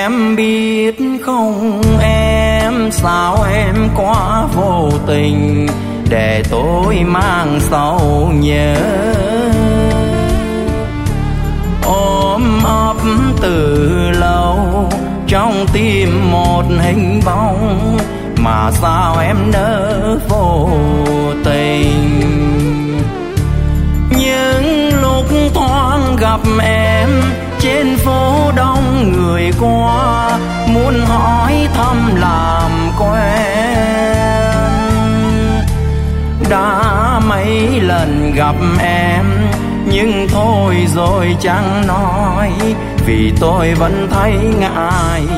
Em biết không em, sao em quá vô tình để tôi mang sầu nhớ. Ôm ấp từ lâu trong tim một hình bóng, mà sao em nỡ vô tình. Những lúc thoáng gặp em trên phố đông người qua, muốn hỏi thăm làm quen. Đã mấy lần gặp em nhưng thôi rồi chẳng nói, vì tôi vẫn thấy ngại